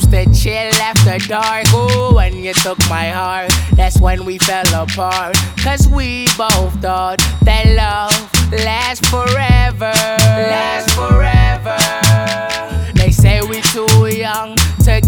used to chill after dark. Ooh, when you took my heart, that's when we fell apart. Cause we both thought that love lasts forever. Lasts forever.